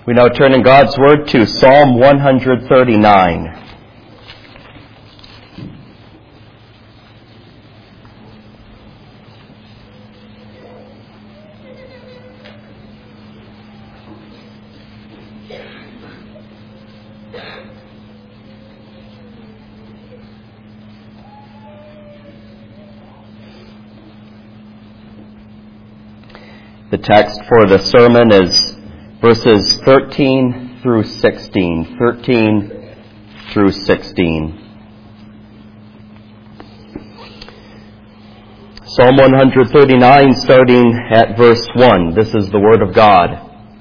We now turn in God's Word to Psalm 139. The text for the sermon is verses 13 through 16. 13 through 16. Psalm 139, starting at verse 1. This is the Word of God.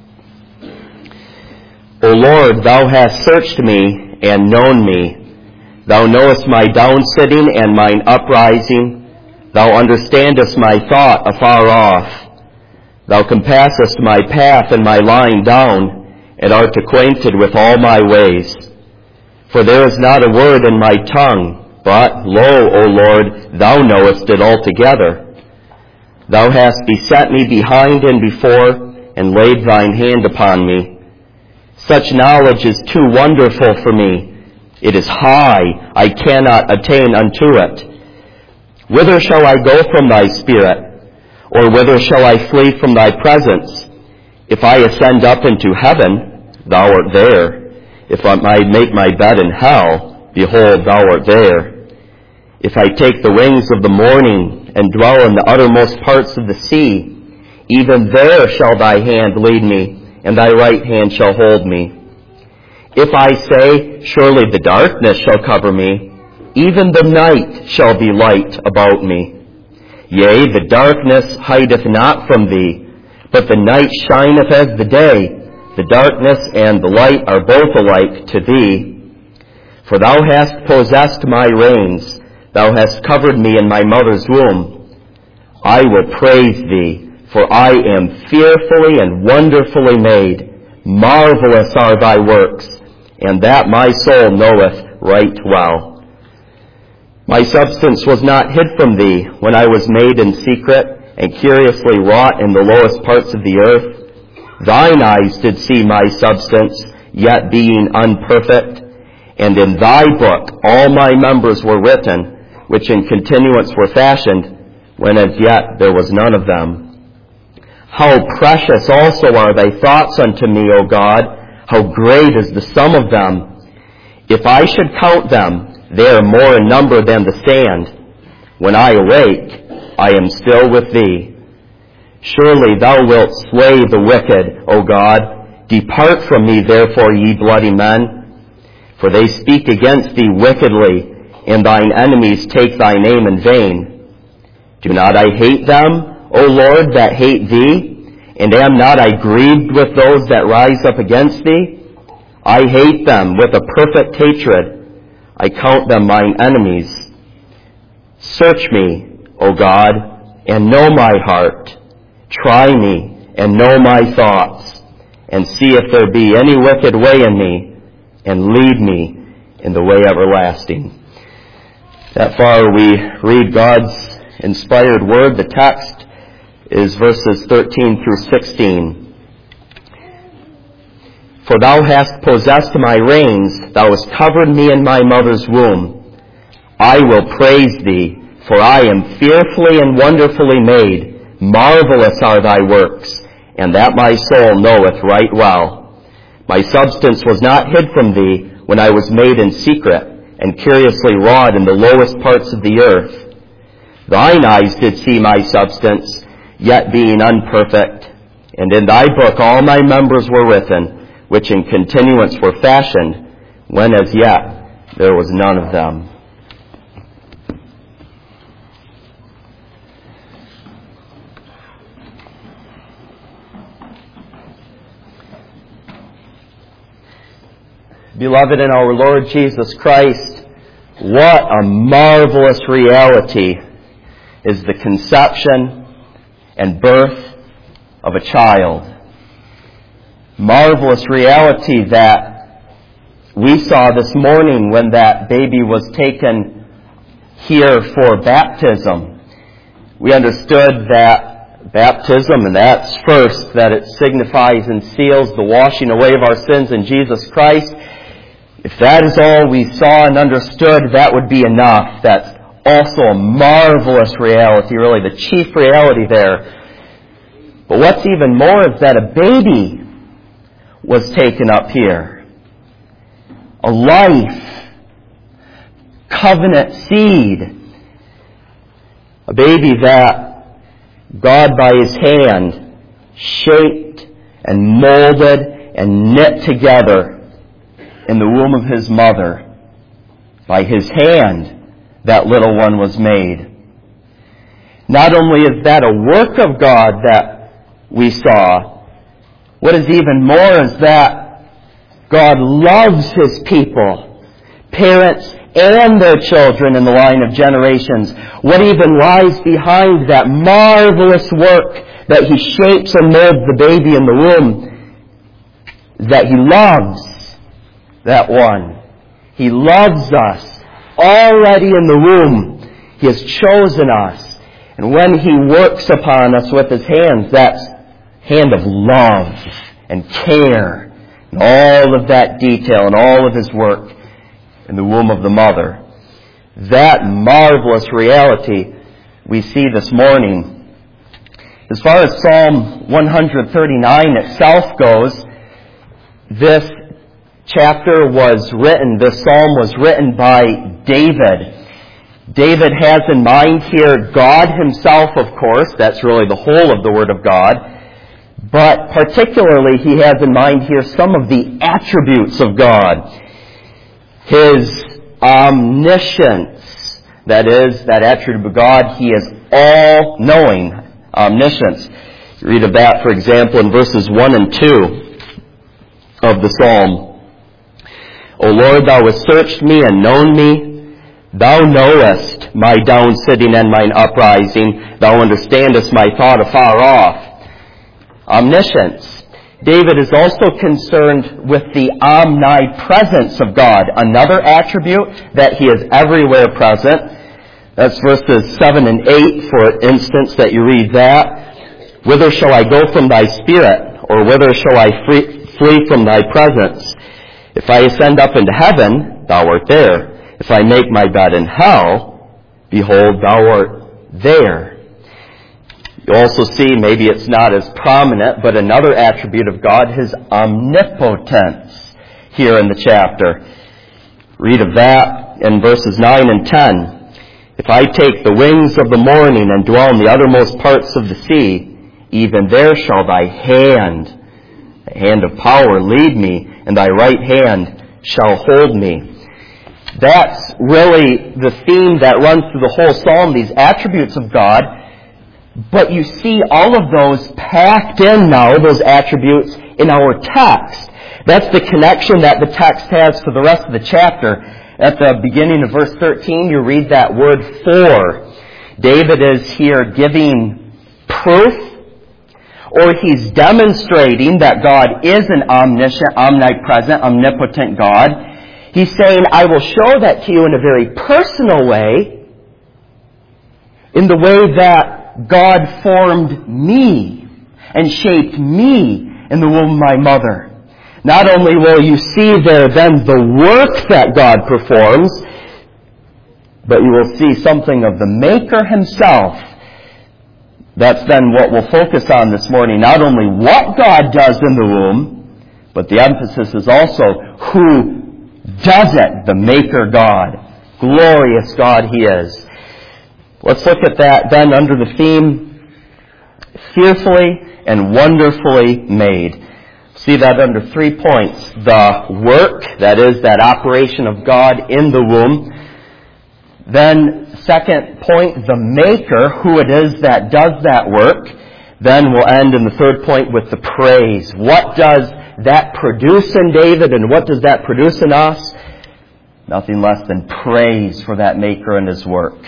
O Lord, Thou hast searched me and known me. Thou knowest my downsitting and mine uprising. Thou understandest my thought afar off. Thou compassest my path and my lying down, and art acquainted with all my ways. For there is not a word in my tongue, but, lo, O Lord, Thou knowest it altogether. Thou hast beset me behind and before, and laid Thine hand upon me. Such knowledge is too wonderful for me. It is high, I cannot attain unto it. Whither shall I go from Thy Spirit? Or whither shall I flee from Thy presence? If I ascend up into heaven, Thou art there. If I make my bed in hell, behold, Thou art there. If I take the wings of the morning and dwell in the uttermost parts of the sea, even there shall Thy hand lead me, and Thy right hand shall hold me. If I say, surely the darkness shall cover me, even the night shall be light about me. Yea, the darkness hideth not from Thee, but the night shineth as the day. The darkness and the light are both alike to Thee. For Thou hast possessed my reins. Thou hast covered me in my mother's womb. I will praise Thee, for I am fearfully and wonderfully made. Marvelous are Thy works, and that my soul knoweth right well. My substance was not hid from Thee when I was made in secret and curiously wrought in the lowest parts of the earth. Thine eyes did see my substance, yet being unperfect. And in Thy book all my members were written, which in continuance were fashioned, when as yet there was none of them. How precious also are Thy thoughts unto me, O God! How great is the sum of them! If I should count them, they are more in number than the sand. When I awake, I am still with Thee. Surely Thou wilt slay the wicked, O God. Depart from me, therefore, ye bloody men. For they speak against Thee wickedly, and Thine enemies take Thy name in vain. Do not I hate them, O Lord, that hate Thee? And am not I grieved with those that rise up against Thee? I hate them with a perfect hatred. I count them mine enemies. Search me, O God, and know my heart. Try me, and know my thoughts, and see if there be any wicked way in me, and lead me in the way everlasting. That far we read God's inspired word. The text is verses 13 through 16. For Thou hast possessed my reins, Thou hast covered me in my mother's womb. I will praise Thee, for I am fearfully and wonderfully made. Marvelous are Thy works, and that my soul knoweth right well. My substance was not hid from Thee when I was made in secret, and curiously wrought in the lowest parts of the earth. Thine eyes did see my substance, yet being unperfect, and in Thy book all my members were written, which in continuance were fashioned, when as yet there was none of them. Beloved in our Lord Jesus Christ, what a marvelous reality is the conception and birth of a child. Marvelous reality that we saw this morning when that baby was taken here for baptism. We understood that baptism, and that's first, that it signifies and seals the washing away of our sins in Jesus Christ. If that is all we saw and understood, that would be enough. That's also a marvelous reality, really the chief reality there. But what's even more is that a baby was taken up here. A life, covenant seed. A baby that God by His hand shaped and molded and knit together in the womb of His mother. By His hand, that little one was made. Not only is that a work of God that we saw, what is even more is that God loves His people, parents and their children in the line of generations. What even lies behind that marvelous work that He shapes and molds the baby in the womb is that He loves that one. He loves us already in the womb. He has chosen us. And when He works upon us with His hands, that's hand of love and care and all of that detail and all of His work in the womb of the mother. That marvelous reality we see this morning. As far as Psalm 139 itself goes, this chapter was written, this psalm was written by David. David has in mind here God Himself, of course. That's really the whole of the Word of God. But particularly he has in mind here some of the attributes of God. His omniscience, that is, that attribute of God, He is all-knowing, omniscience. You read of that, for example, in verses 1 and 2 of the psalm. O Lord, Thou hast searched me and known me. Thou knowest my down sitting and mine uprising. Thou understandest my thought afar off. Omniscience. David is also concerned with the omnipresence of God, another attribute that He is everywhere present. That's verses 7 and 8, for instance, that you read that. Whither shall I go from Thy Spirit, or whither shall I flee from Thy presence? If I ascend up into heaven, Thou art there. If I make my bed in hell, behold, Thou art there. You also see, maybe it's not as prominent, but another attribute of God, His omnipotence, here in the chapter. Read of that in verses 9 and 10. If I take the wings of the morning and dwell in the uttermost parts of the sea, even there shall Thy hand, the hand of power, lead me, and Thy right hand shall hold me. That's really the theme that runs through the whole psalm, these attributes of God. But you see all of those packed in now, those attributes, in our text. That's the connection that the text has to the rest of the chapter. At the beginning of verse 13, you read that word for. David is here giving proof, or he's demonstrating that God is an omniscient, omnipresent, omnipotent God. He's saying, I will show that to you in a very personal way, in the way that God formed me and shaped me in the womb of my mother. Not only will you see there then the work that God performs, but you will see something of the Maker Himself. That's then what we'll focus on this morning. Not only what God does in the womb, but the emphasis is also who does it, the Maker God. Glorious God He is. Let's look at that then under the theme, fearfully and wonderfully made. See that under 3 points. The work, that is, that operation of God in the womb. Then, second point, the Maker, who it is that does that work. Then we'll end in the third point with the praise. What does that produce in David, and what does that produce in us? Nothing less than praise for that Maker and His work.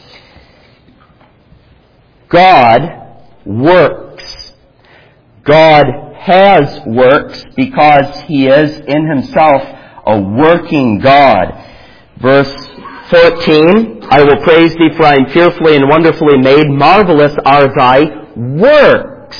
God works. God has works because He is in Himself a working God. Verse 14, I will praise Thee, for I am fearfully and wonderfully made. Marvelous are Thy works.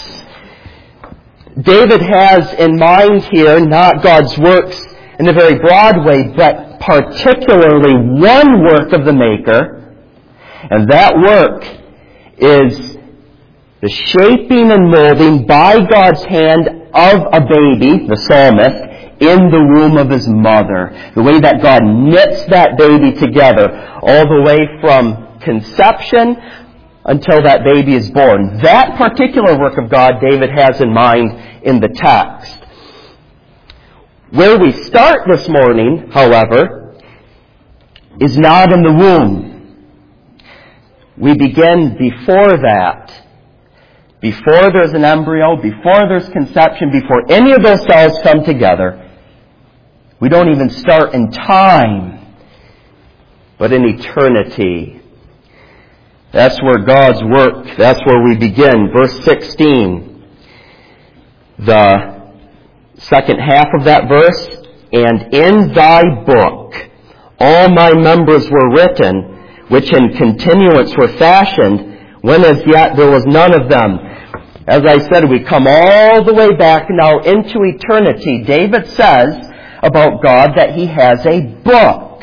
David has in mind here not God's works in a very broad way, but particularly one work of the Maker, and that work is the shaping and molding by God's hand of a baby, the psalmist, in the womb of his mother. The way that God knits that baby together, all the way from conception until that baby is born. That particular work of God David has in mind in the text. Where we start this morning, however, is not in the womb. We begin before that. Before there's an embryo, before there's conception, before any of those cells come together. We don't even start in time, but in eternity. That's where God's work, that's where we begin. Verse 16, the second half of that verse, and in thy book all my members were written, which in continuance were fashioned, when as yet there was none of them. As I said, we come all the way back now into eternity. David says about God that he has a book.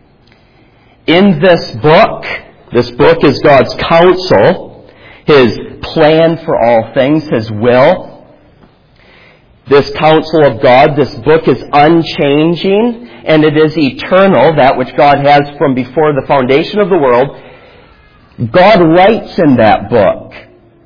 In this book is God's counsel, his plan for all things, his will. This counsel of God, this book is unchanging, and it is eternal, that which God has from before the foundation of the world. God writes in that book.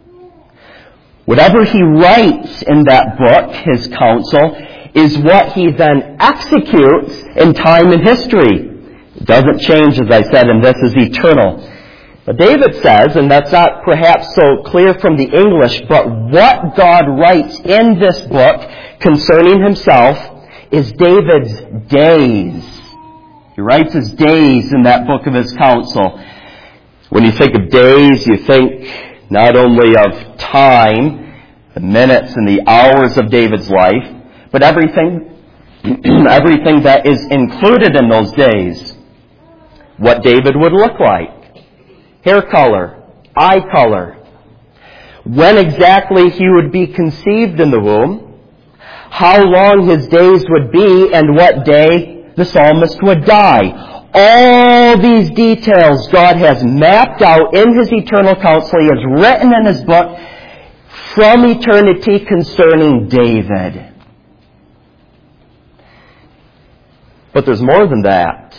Whatever he writes in that book, his counsel, is what he then executes in time and history. It doesn't change, as I said, and this is eternal. But David says, and that's not perhaps so clear from the English, but what God writes in this book concerning himself is David's days. He writes his days in that book of his counsel. When you think of days, you think not only of time, the minutes and the hours of David's life, but everything that is included in those days. What David would look like. Hair color, eye color. When exactly he would be conceived in the womb. How long his days would be, and what day the psalmist would die. All these details God has mapped out in his eternal counsel. He has written in his book from eternity concerning David. But there's more than that.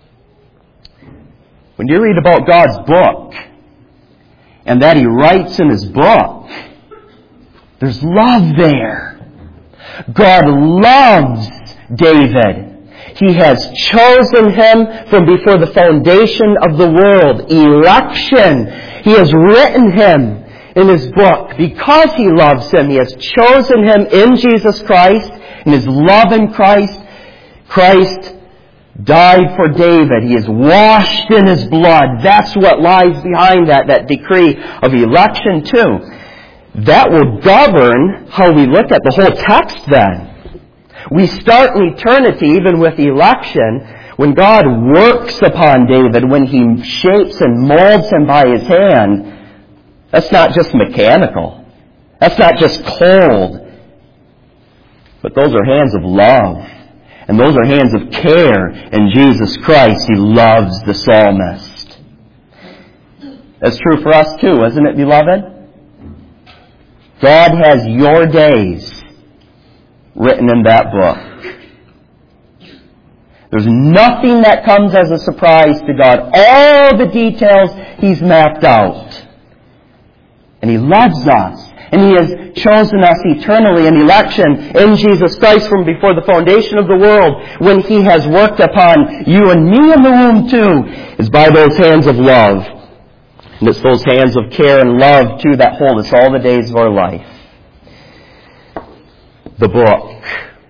When you read about God's book, and that he writes in his book, there's love there. God loves David. He has chosen him from before the foundation of the world. Election. He has written him in his book because he loves him. He has chosen him in Jesus Christ, in his love in Christ. Christ died for David. He is washed in his blood. That's what lies behind that decree of election too. That will govern how we look at the whole text then. We start in eternity even with election when God works upon David, when he shapes and molds him by his hand. That's not just mechanical. That's not just cold. But those are hands of love. And those are hands of care in Jesus Christ. He loves the psalmist. That's true for us too, isn't it, beloved? God has your days written in that book. There's nothing that comes as a surprise to God. All the details He's mapped out. And He loves us. And He has chosen us eternally in election in Jesus Christ from before the foundation of the world. When He has worked upon you and me in the womb too, is by those hands of love. And it's those hands of care and love too that hold us all the days of our life. The book.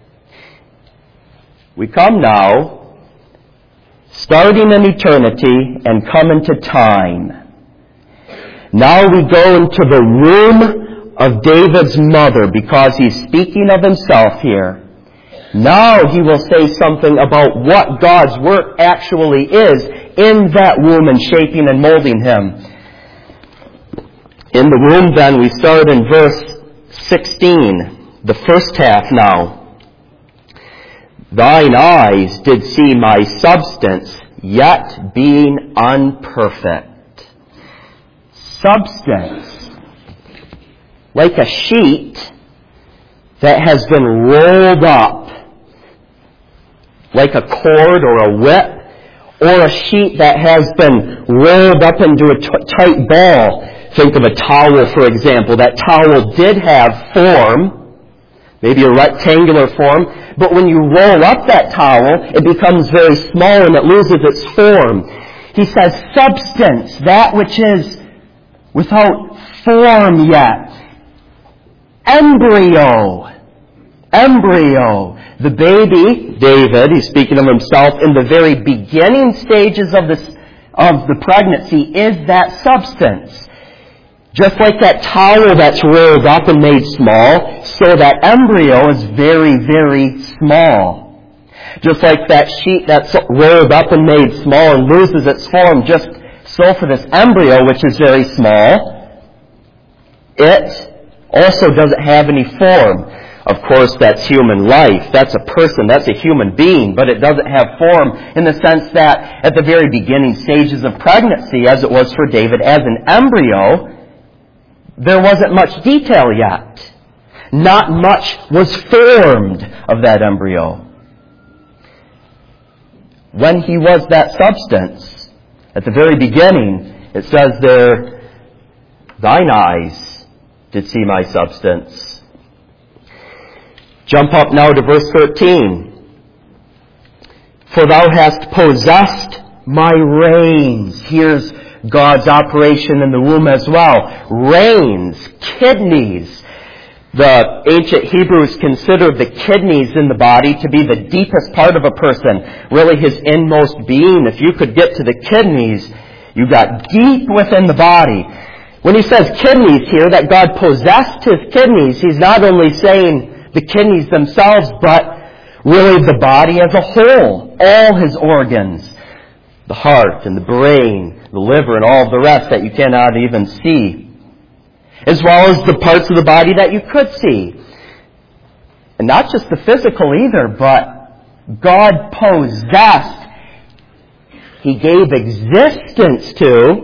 We come now, starting in eternity and come into time. Now we go into the room of David's mother, because he's speaking of himself here. Now he will say something about what God's work actually is in that womb and shaping and molding him. In the womb then, we start in verse 16, the first half now. Thine eyes did see my substance, yet being unperfect. Substance, like a sheet that has been rolled up, like a cord or a whip, or a sheet that has been rolled up into a tight ball. Think of a towel, for example. That towel did have form, maybe a rectangular form, but when you roll up that towel, it becomes very small and it loses its form. He says, substance, that which is without form yet. Embryo. The baby, David, he's speaking of himself, in the very beginning stages of the pregnancy is that substance. Just like that towel that's rolled up and made small, so that embryo is very, very small. Just like that sheet that's rolled up and made small and loses its form, just so for this embryo, which is very small, it also doesn't have any form. Of course, that's human life. That's a person. That's a human being. But it doesn't have form in the sense that at the very beginning stages of pregnancy, as it was for David, as an embryo, there wasn't much detail yet. Not much was formed of that embryo. When he was that substance, at the very beginning, it says there, thine eyes did see my substance. Jump up now to verse 13. For thou hast possessed my reins. Here's God's operation in the womb as well. Reins, kidneys. The ancient Hebrews considered the kidneys in the body to be the deepest part of a person, really his inmost being. If you could get to the kidneys, you got deep within the body. When he says kidneys here, that God possessed his kidneys, he's not only saying the kidneys themselves, but really the body as a whole, all his organs, the heart and the brain, the liver and all of the rest that you cannot even see, as well as the parts of the body that you could see. And not just the physical either, but God possessed, he gave existence to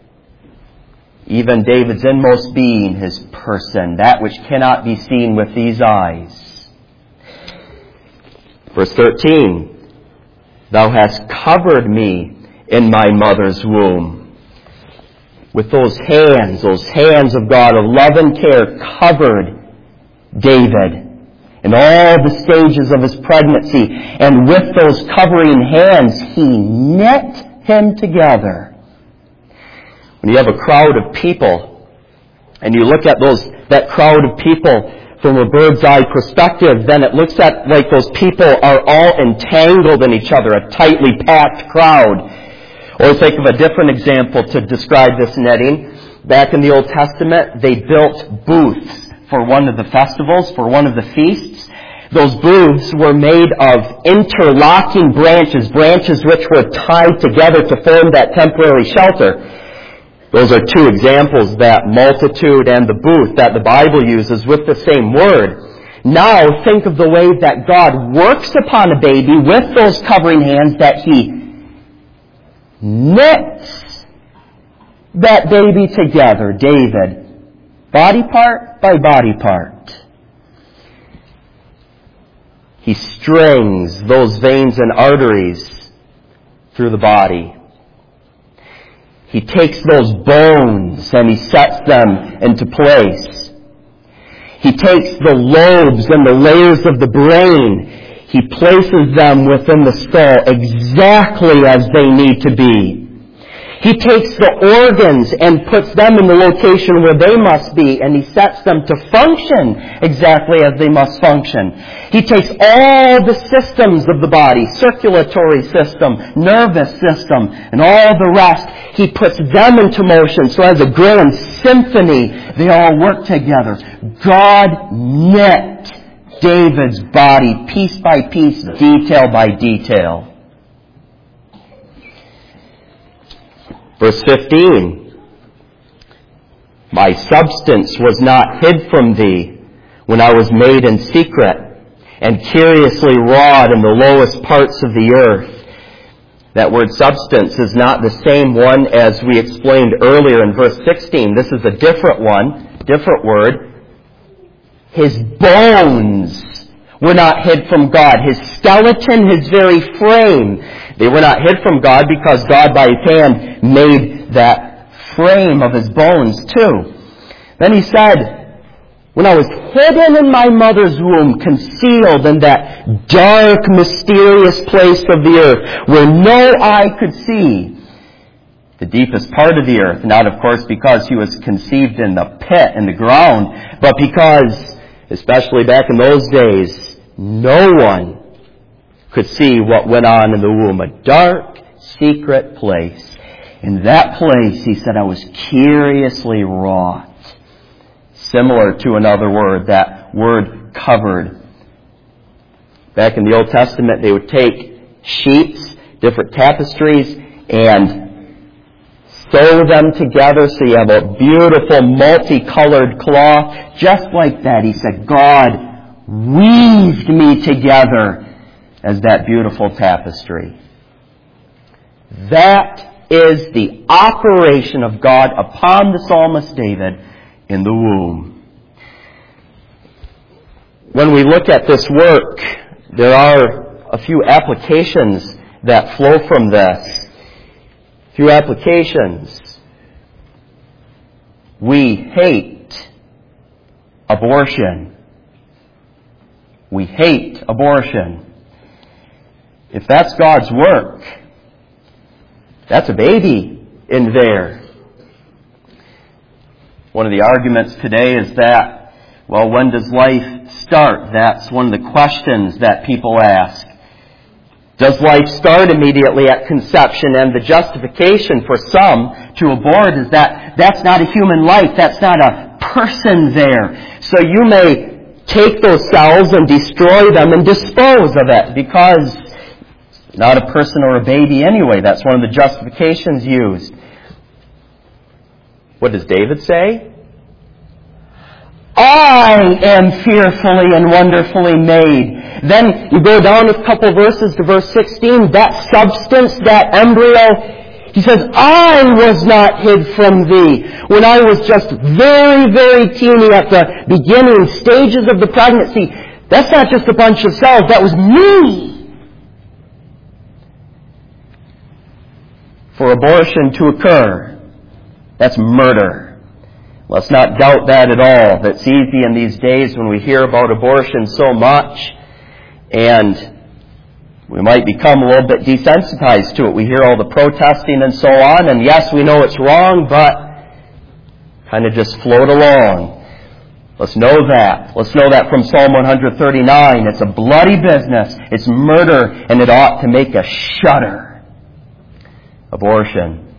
even David's inmost being, his person, that which cannot be seen with these eyes. Verse 13, thou hast covered me in my mother's womb. With those hands of God of love and care covered David in all the stages of his pregnancy. And with those covering hands, he knit him together. When you have a crowd of people, and you look at that crowd of people from a bird's eye perspective, then it looks at like those people are all entangled in each other, a tightly packed crowd. Or think of a different example to describe this knitting. Back in the Old Testament, they built booths for one of the festivals, for one of the feasts. Those booths were made of interlocking branches which were tied together to form that temporary shelter. Those are two examples, that multitude and the booth that the Bible uses with the same word. Now think of the way that God works upon a baby with those covering hands, that he knits that baby together, David, body part by body part. He strings those veins and arteries through the body. He takes those bones and he sets them into place. He takes the lobes and the layers of the brain. He places them within the skull exactly as they need to be. He takes the organs and puts them in the location where they must be, and he sets them to function exactly as they must function. He takes all the systems of the body, circulatory system, nervous system, and all the rest. He puts them into motion. So as a grand symphony, they all work together. God knit David's body piece by piece, detail by detail. Verse 15. My substance was not hid from thee when I was made in secret and curiously wrought in the lowest parts of the earth. That word substance is not the same one as we explained earlier in verse 16. This is a different one, different word. His bones were not hid from God. His skeleton, his very frame, they were not hid from God because God by His hand made that frame of His bones too. Then He said, when I was hidden in my mother's womb, concealed in that dark, mysterious place of the earth where no eye could see, the deepest part of the earth, not of course because He was conceived in the pit, in the ground, but because, especially back in those days, no one could see what went on in the womb. A dark, secret place. In that place, He said, I was curiously wrought. Similar to another word, that word covered. Back in the Old Testament, they would take sheets, different tapestries, and sew them together so you have a beautiful multicolored cloth. Just like that, He said, God weaved me together as that beautiful tapestry. That is the operation of God upon the psalmist David in the womb. When we look at this work, there are a few applications that flow from this. A few applications. We hate abortion. We hate abortion. If that's God's work, that's a baby in there. One of the arguments today is that, well, when does life start? That's one of the questions that people ask. Does life start immediately at conception? And the justification for some to abort is that that's not a human life. That's not a person there. So you may take those cells and destroy them and dispose of it because it's not a person or a baby anyway. That's one of the justifications used. What does David say? I am fearfully and wonderfully made. Then you go down a couple verses to verse 16. That substance, that embryo, he says, I was not hid from thee. When I was just very, very teeny at the beginning stages of the pregnancy, that's not just a bunch of cells. That was me. For abortion to occur, that's murder. Let's not doubt that at all. That's easy in these days when we hear about abortion so much, and we might become a little bit desensitized to it. We hear all the protesting and so on, and yes, we know it's wrong, but kind of just float along. Let's know that. Let's know that from Psalm 139. It's a bloody business. It's murder, and it ought to make us shudder. Abortion.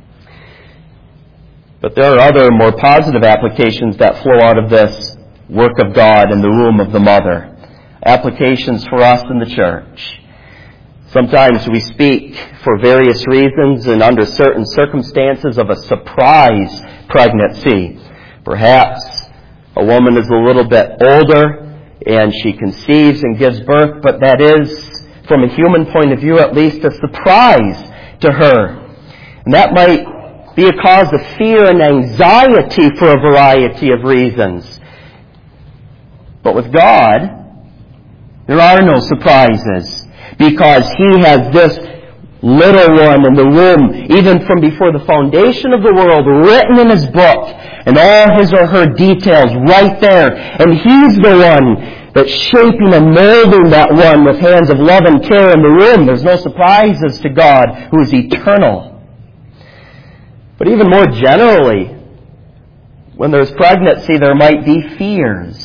But there are other more positive applications that flow out of this work of God in the womb of the mother. Applications for us in the church. Sometimes we speak for various reasons and under certain circumstances of a surprise pregnancy. Perhaps a woman is a little bit older and she conceives and gives birth, but that is, from a human point of view at least, a surprise to her. And that might be a cause of fear and anxiety for a variety of reasons. But with God, there are no surprises, because He has this little one in the womb, even from before the foundation of the world, written in His book, and all His or her details right there. And He's the one that's shaping and molding that one with hands of love and care in the womb. There's no surprises to God, who is eternal. But even more generally, when there's pregnancy, there might be fears.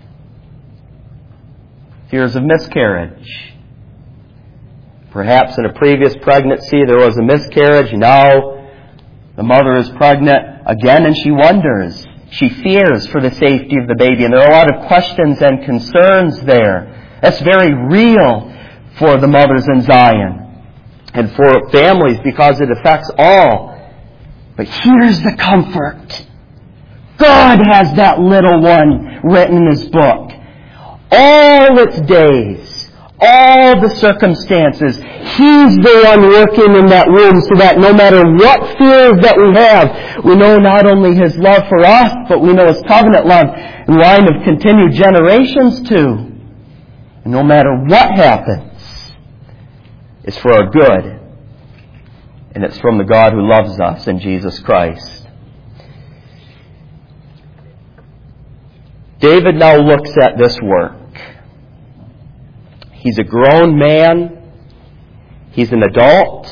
Fears of miscarriage. Perhaps in a previous pregnancy there was a miscarriage. Now the mother is pregnant again and she wonders. She fears for the safety of the baby. And there are a lot of questions and concerns there. That's very real for the mothers in Zion and for families because it affects all. But here's the comfort. God has that little one written in His book. All its days, all the circumstances, He's the one working in that room so that no matter what fears that we have, we know not only His love for us, but we know His covenant love in line of continued generations too. And no matter what happens, it's for our good. And it's from the God who loves us in Jesus Christ. David now looks at this work. He's a grown man. He's an adult.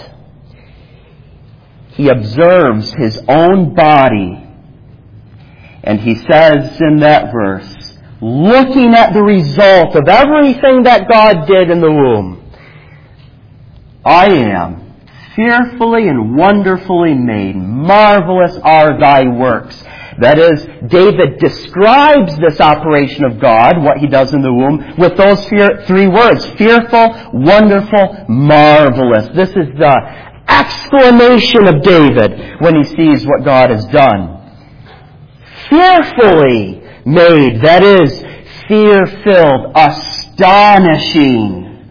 He observes his own body. And he says in that verse, looking at the result of everything that God did in the womb, I am fearfully and wonderfully made. Marvelous are thy works. That is, David describes this operation of God, what He does in the womb, with those three words. Fearful, wonderful, marvelous. This is the exclamation of David when he sees what God has done. Fearfully made. That is, fear-filled, astonishing,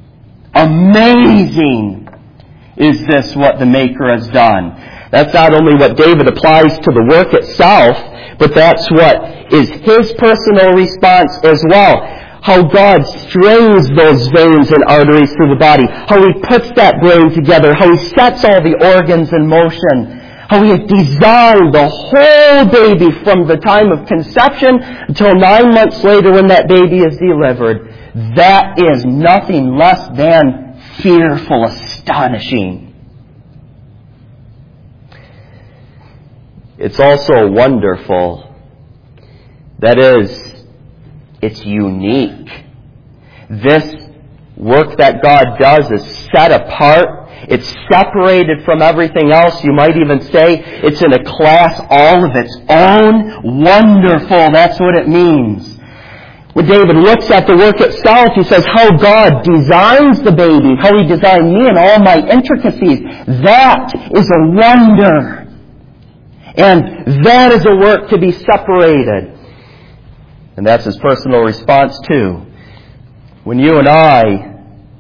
amazing is this what the Maker has done. That's not only what David applies to the work itself, but that's what is his personal response as well. How God strings those veins and arteries through the body. How He puts that brain together. How He sets all the organs in motion. How He has designed the whole baby from the time of conception until 9 months later when that baby is delivered. That is nothing less than fearful, astonishing. It's also wonderful. That is, it's unique. This work that God does is set apart. It's separated from everything else. You might even say it's in a class all of its own. Wonderful. That's what it means. When David looks at the work itself, he says how God designs the baby, how He designed me and all my intricacies. That is a wonder. And that is a work to be separated. And that's His personal response too. When you and I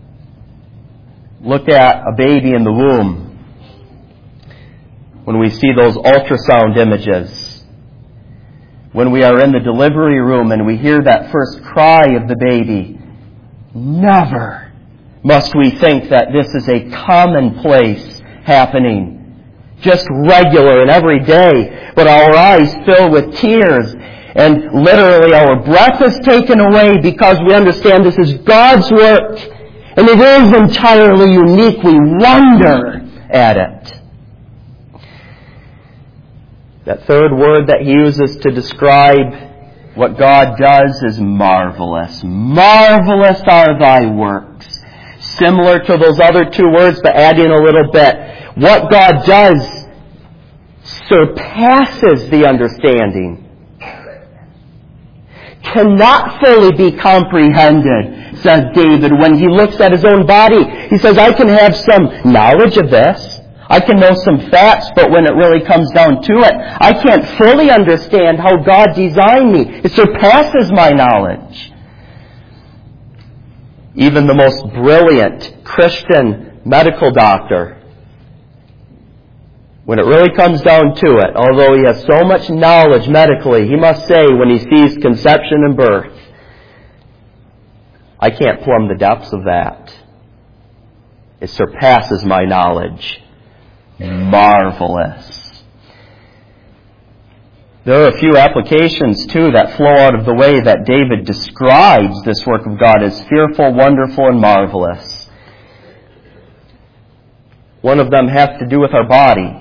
look at a baby in the womb, when we see those ultrasound images, when we are in the delivery room and we hear that first cry of the baby, never must we think that this is a commonplace happening. Just regular and every day, but our eyes fill with tears and literally our breath is taken away because we understand this is God's work and it is entirely unique. We wonder at it. That third word that He uses to describe what God does is marvelous. Marvelous are thy works. Similar to those other two words, but adding a little bit. What God does surpasses the understanding. Cannot fully be comprehended, says David, when he looks at his own body. He says, I can have some knowledge of this. I can know some facts, but when it really comes down to it, I can't fully understand how God designed me. It surpasses my knowledge. Even the most brilliant Christian medical doctor, when it really comes down to it, although he has so much knowledge medically, he must say when he sees conception and birth, I can't plumb the depths of that. It surpasses my knowledge. Marvelous. There are a few applications, too, that flow out of the way that David describes this work of God as fearful, wonderful, and marvelous. One of them has to do with our body.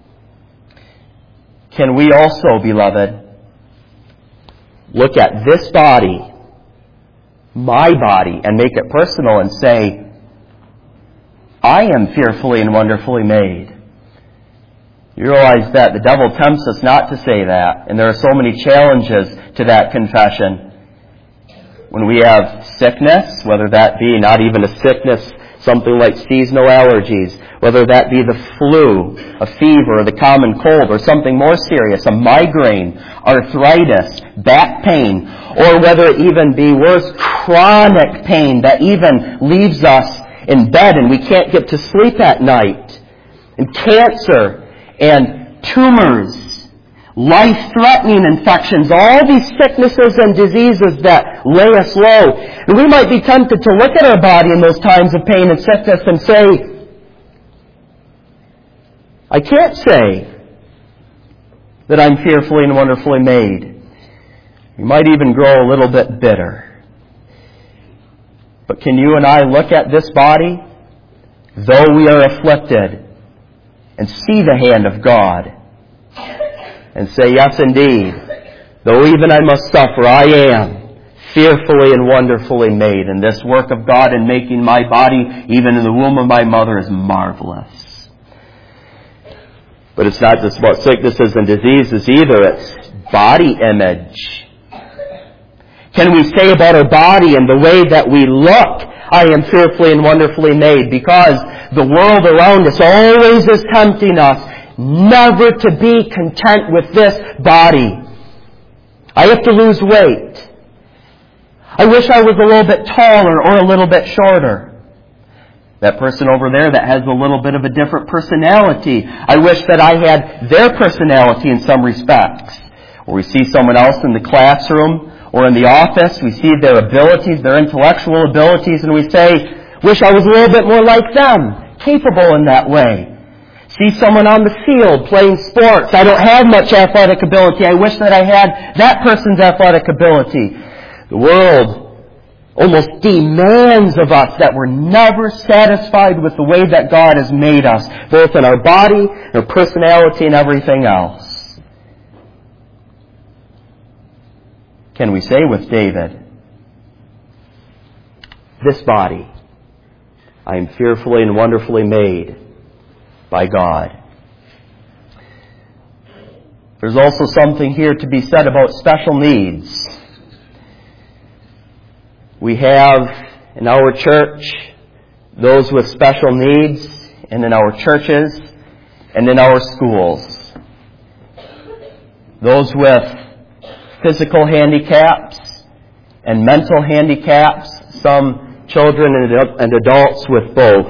Can we also, beloved, look at this body, my body, and make it personal and say, I am fearfully and wonderfully made? You realize that the devil tempts us not to say that, and there are so many challenges to that confession. When we have sickness, whether that be not even a sickness something like seasonal allergies, whether that be the flu, a fever, or the common cold, or something more serious, a migraine, arthritis, back pain, or whether it even be worse, chronic pain that even leaves us in bed and we can't get to sleep at night, and cancer, and tumors, life-threatening infections, all these sicknesses and diseases that lay us low. And we might be tempted to look at our body in those times of pain and sickness and say, I can't say that I'm fearfully and wonderfully made. You might even grow a little bit bitter. But can you and I look at this body, though we are afflicted, and see the hand of God, and say, yes, indeed, though even I must suffer, I am fearfully and wonderfully made. And this work of God in making my body, even in the womb of my mother, is marvelous. But it's not just about sicknesses and diseases either. It's body image. Can we say about our body and the way that we look, I am fearfully and wonderfully made? Because the world around us always is tempting us never to be content with this body. I have to lose weight. I wish I was a little bit taller or a little bit shorter. That person over there that has a little bit of a different personality, I wish that I had their personality in some respects. Or we see someone else in the classroom or in the office, we see their abilities, their intellectual abilities, and we say, wish I was a little bit more like them, capable in that way. See someone on the field playing sports. I don't have much athletic ability. I wish that I had that person's athletic ability. The world almost demands of us that we're never satisfied with the way that God has made us, both in our body, our personality, and everything else. Can we say with David, this body, I am fearfully and wonderfully made by God. There's also something here to be said about special needs. We have in our church those with special needs, and in our churches and in our schools. Those with physical handicaps and mental handicaps, some children and adults with both.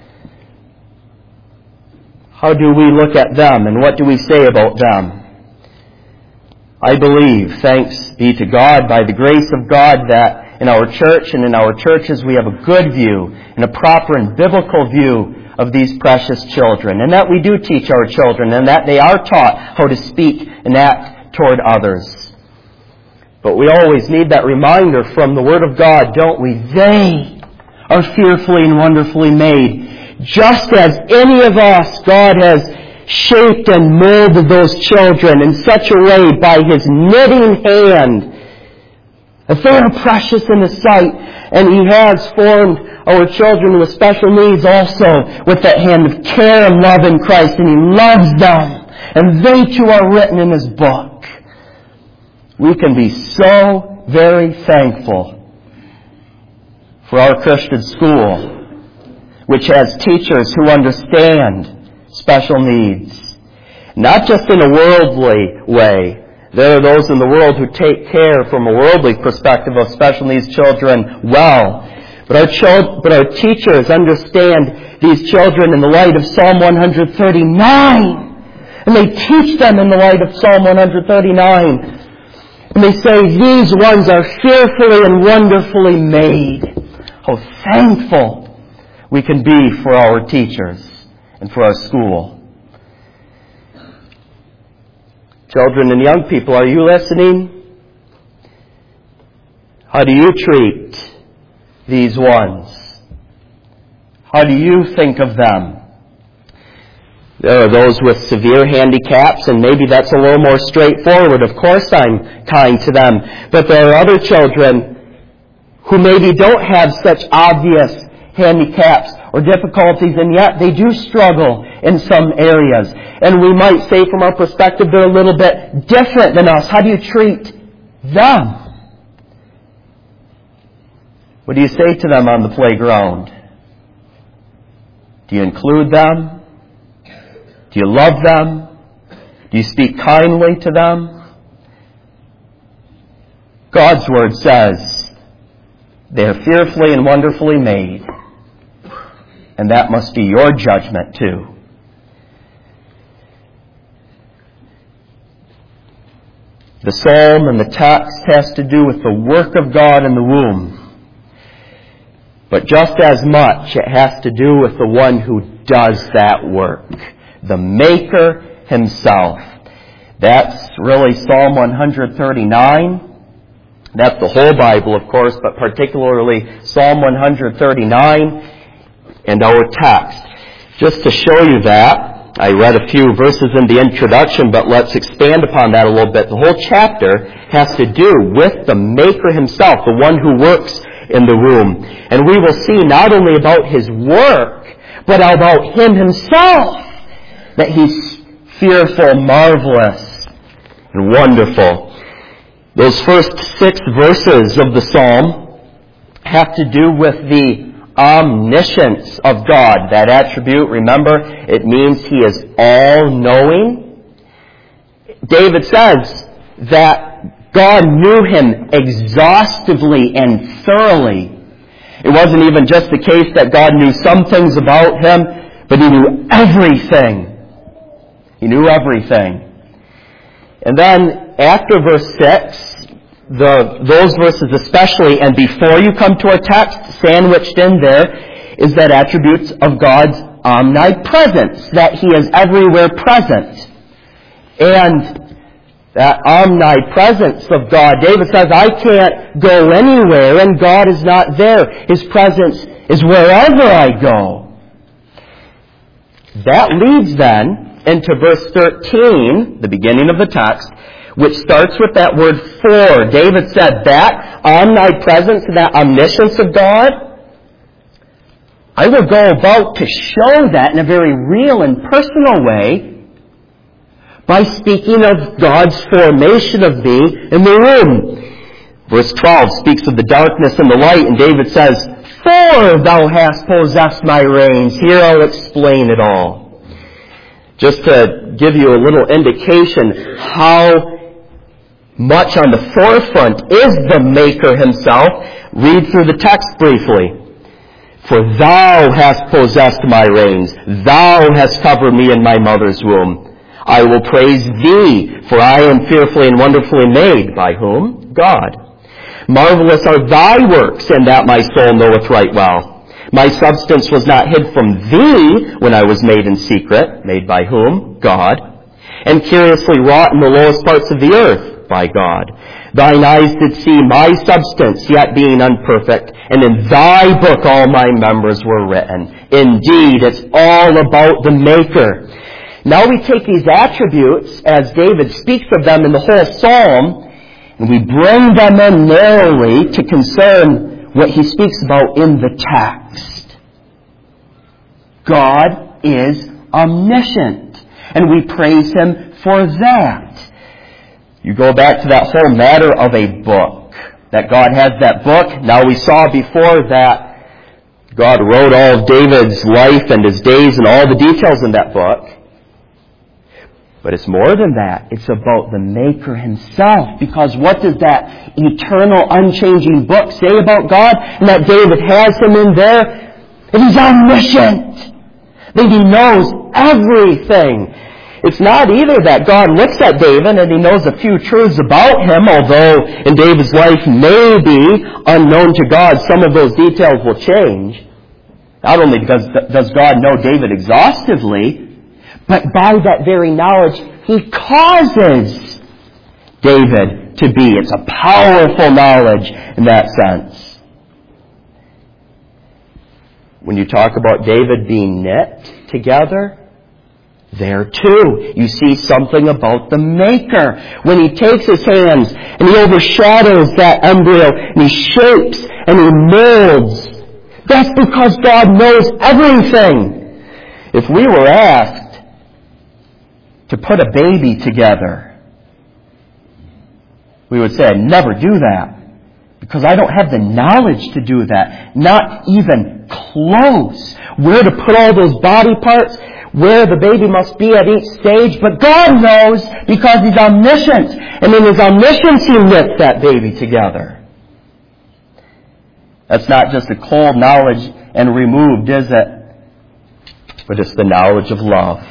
How do we look at them and what do we say about them? I believe, thanks be to God, by the grace of God, that in our church and in our churches we have a good view and a proper and biblical view of these precious children, and that we do teach our children and that they are taught how to speak and act toward others. But we always need that reminder from the Word of God, don't we? They are fearfully and wonderfully made. Just as any of us, God has shaped and molded those children in such a way by His knitting hand that they are precious in His sight. And He has formed our children with special needs also with that hand of care and love in Christ. And He loves them. And they too are written in His book. We can be so very thankful for our Christian school, which has teachers who understand special needs. Not just in a worldly way. There are those in the world who take care from a worldly perspective of special needs children well. But our teachers understand these children in the light of Psalm 139. And they teach them in the light of Psalm 139. And they say, these ones are fearfully and wonderfully made. How thankful we can be for our teachers and for our school. Children and young people, are you listening? How do you treat these ones? How do you think of them? There are those with severe handicaps, and maybe that's a little more straightforward. Of course I'm kind to them. But there are other children who maybe don't have such obvious handicaps or difficulties, and yet they do struggle in some areas. And we might say from our perspective they're a little bit different than us. How do you treat them? What do you say to them on the playground? Do you include them? Do you love them? Do you speak kindly to them? God's Word says they are fearfully and wonderfully made. And that must be your judgment too. The psalm and the text has to do with the work of God in the womb. But just as much, it has to do with the one who does that work. The Maker Himself. That's really Psalm 139. That's the whole Bible, of course, but particularly Psalm 139 and our text. Just to show you that, I read a few verses in the introduction, but let's expand upon that a little bit. The whole chapter has to do with the Maker Himself, the one who works in the womb. And we will see not only about His work, but about Him Himself, that He's fearful, marvelous, and wonderful. Those first 6 verses of the Psalm have to do with the omniscience of God. That attribute, remember, it means He is all-knowing. David says that God knew Him exhaustively and thoroughly. It wasn't even just the case that God knew some things about Him, but He knew everything. He knew everything. And then after verse 6, those verses especially, and before you come to our text, sandwiched in there, is that attributes of God's omnipresence, that He is everywhere present. And that omnipresence of God, David says, I can't go anywhere and God is not there. His presence is wherever I go. That leads then into verse 13, the beginning of the text, which starts with that word for. David said that omnipresence, that omniscience of God, I will go about to show that in a very real and personal way by speaking of God's formation of thee in the womb. Verse 12 speaks of the darkness and the light, and David says, for thou hast possessed my reins. Here I'll explain it all. Just to give you a little indication how much on the forefront is the Maker Himself, read through the text briefly. For thou hast possessed my reins. Thou hast covered me in my mother's womb. I will praise thee, for I am fearfully and wonderfully made. By whom? God. Marvelous are thy works, and that my soul knoweth right well. My substance was not hid from thee when I was made in secret. Made by whom? God. And curiously wrought in the lowest parts of the earth. By God. Thine eyes did see my substance, yet being unperfect, and in thy book all my members were written. Indeed, it's all about the Maker. Now we take these attributes, as David speaks of them in the whole psalm, and we bring them in narrowly to concern what he speaks about in the text. God is omniscient, and we praise Him for that. You go back to that whole matter of a book, that God has that book. Now we saw before that God wrote all of David's life and his days and all the details in that book. But it's more than that. It's about the Maker Himself. Because what does that eternal, unchanging book say about God? And that David has Him in there? That He's omniscient. That He knows everything. It's not either that God looks at David and He knows a few truths about him, although in David's life may be unknown to God, some of those details will change. Not only does God know David exhaustively, but by that very knowledge, He causes David to be. It's a powerful knowledge in that sense. When you talk about David being knit together, there too, you see something about the Maker. When He takes His hands and He overshadows that embryo and He shapes and He molds, that's because God knows everything. If we were asked to put a baby together, we would say, I'd never do that. Because I don't have the knowledge to do that. Not even close. Where to put all those body parts, where the baby must be at each stage. But God knows because He's omniscient. And in His omniscience He knit that baby together. That's not just a cold knowledge and removed, is it? But it's the knowledge of love.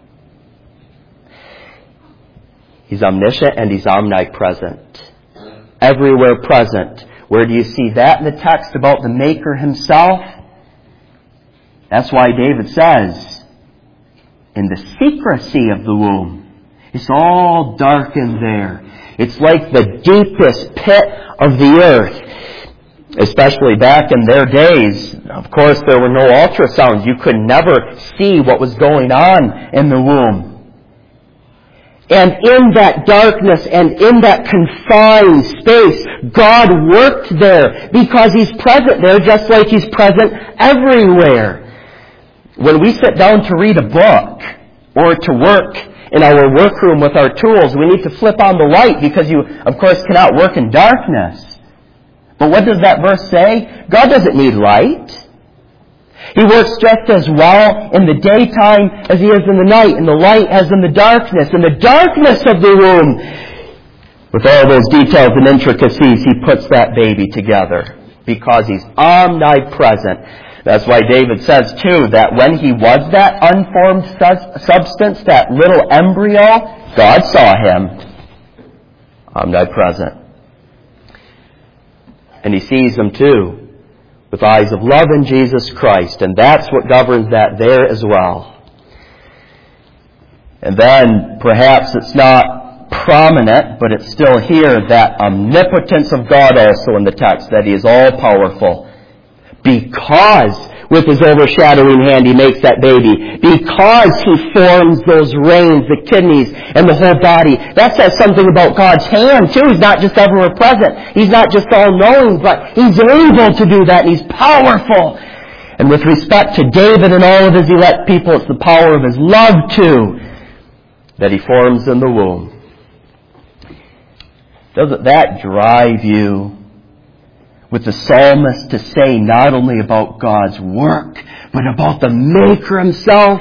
He's omniscient and He's omnipresent. Everywhere present. Where do you see that in the text about the Maker Himself? That's why David says, in the secrecy of the womb. It's all dark in there. It's like the deepest pit of the earth. Especially back in their days. Of course, there were no ultrasounds. You could never see what was going on in the womb. And in that darkness and in that confined space, God worked there because He's present there just like He's present everywhere. When we sit down to read a book or to work in our workroom with our tools, we need to flip on the light because you, of course, cannot work in darkness. But what does that verse say? God doesn't need light. He works just as well in the daytime as He is in the night, in the light as in the darkness. In the darkness of the womb, with all those details and intricacies, He puts that baby together because He's omnipresent. That's why David says, too, that when he was that unformed substance, that little embryo, God saw him omnipresent. And He sees him, too, with eyes of love in Jesus Christ. And that's what governs that there as well. And then, perhaps it's not prominent, but it's still here, that omnipotence of God also in the text, that He is all-powerful. Because with His overshadowing hand He makes that baby. Because He forms those reins, the kidneys, and the whole body. That says something about God's hand too. He's not just everywhere present. He's not just all-knowing, but He's able to do that. And He's powerful. And with respect to David and all of His elect people, it's the power of His love too that He forms in the womb. Doesn't that drive you with the psalmist to say not only about God's work, but about the Maker Himself?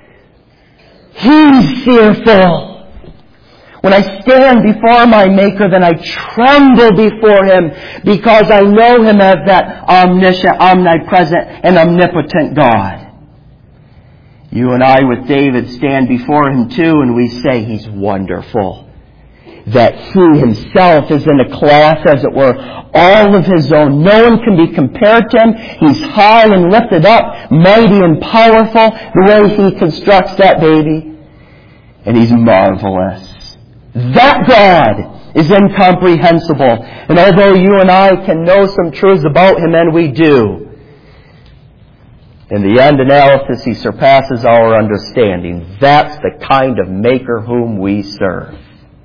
He's fearful. When I stand before my Maker, then I tremble before Him because I know Him as that omniscient, omnipresent, and omnipotent God. You and I with David stand before Him too, and we say He's wonderful. That He Himself is in a class, as it were, all of His own. No one can be compared to Him. He's high and lifted up, mighty and powerful, the way He constructs that baby. And He's marvelous. That God is incomprehensible. And although you and I can know some truths about Him, and we do, in the end analysis, He surpasses our understanding. That's the kind of Maker whom we serve.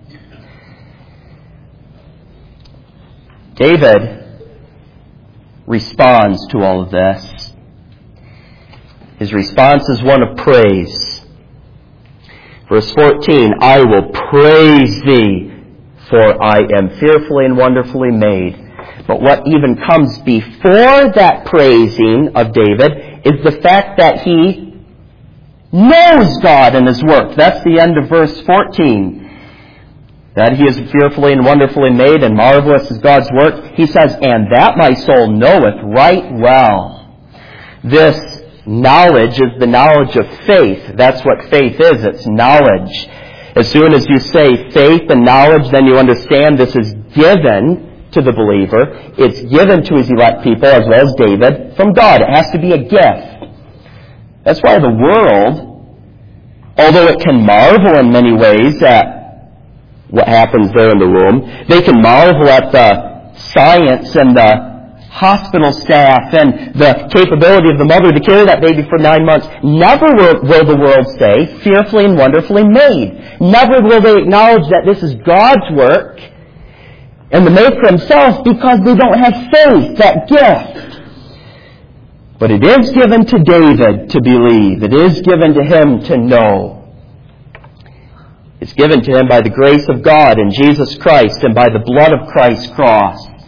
David responds to all of this. His response is one of praise. Verse 14, I will praise Thee, for I am fearfully and wonderfully made. But what even comes before that praising of David is the fact that he knows God and His work. That's the end of verse 14. That He is fearfully and wonderfully made, and marvelous is God's work. He says, and that my soul knoweth right well. This knowledge is the knowledge of faith. That's what faith is. It's knowledge. As soon as you say faith and knowledge, then you understand this is given to the believer. It's given to His elect people, as well as David, from God. It has to be a gift. That's why the world, although it can marvel in many ways at what happens there in the womb, they can marvel at the science and the hospital staff and the capability of the mother to carry that baby for 9 months. Never will the world say, fearfully and wonderfully made. Never will they acknowledge that this is God's work and the Maker Himself, because they don't have faith, that gift. But it is given to David to believe. It is given to him to know. It's given to him by the grace of God in Jesus Christ and by the blood of Christ's cross.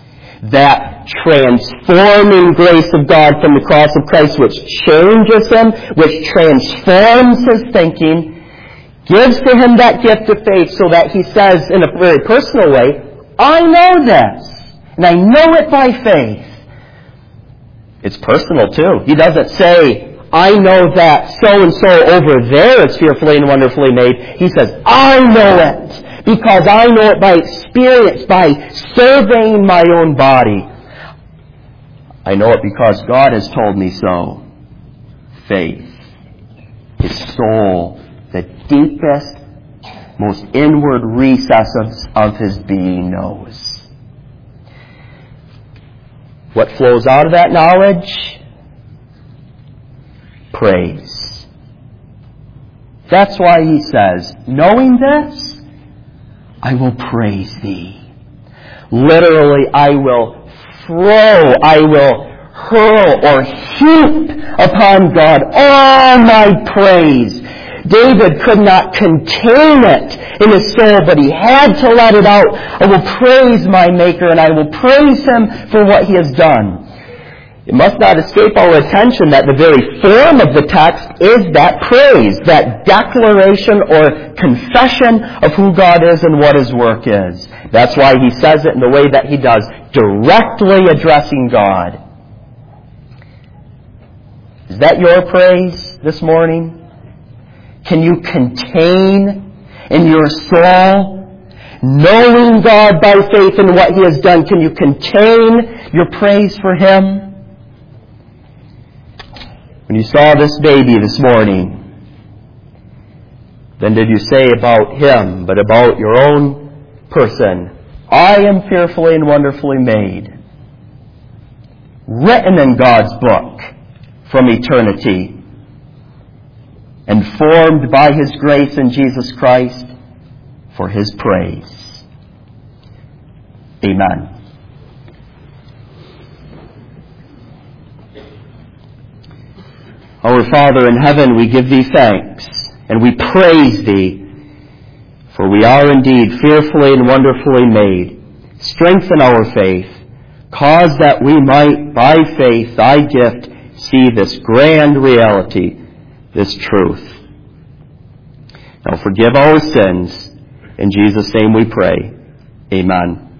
that transforming grace of God from the cross of Christ, which changes him, which transforms his thinking, gives to him that gift of faith so that he says in a very personal way, I know this, and I know it by faith. It's personal too. He doesn't say, I know that so-and-so over there is fearfully and wonderfully made. He says, I know it because I know it by experience, by surveying my own body. I know it because God has told me so. Faith. His soul, the deepest, most inward recesses of his being knows. What flows out of that knowledge? Praise. That's why he says, knowing this, I will praise thee. Literally, I will throw, I will hurl or heap upon God all my praise. David could not contain it in his soul, but he had to let it out. I will praise my Maker, and I will praise him for what he has done. It must not escape our attention that the very form of the text is that praise, that declaration or confession of who God is and what his work is. That's why he says it in the way that he does, directly addressing God. Is that your praise this morning? Can you contain in your soul, knowing God by faith in what he has done, can you contain your praise for him? When you saw this baby this morning, then did you say about him, but about your own person, I am fearfully and wonderfully made, written in God's book from eternity, and formed by his grace in Jesus Christ for his praise. Amen. Our Father in heaven, we give thee thanks, and we praise thee, for we are indeed fearfully and wonderfully made. Strengthen our faith. Cause that we might, by faith, thy gift, see this grand reality, this truth. Now forgive our sins. In Jesus' name we pray. Amen.